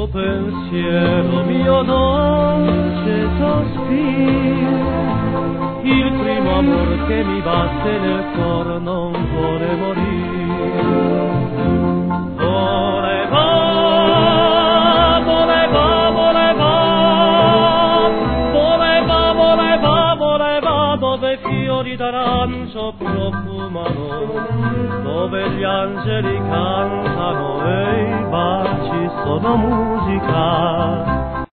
tuo pensiero, mio dolce sospiro, il primo amor che mi batte nel cor non vuole morire. Voleva dove fiori d'arancio profumano, dove gli angeli cantano e i baci sono musica.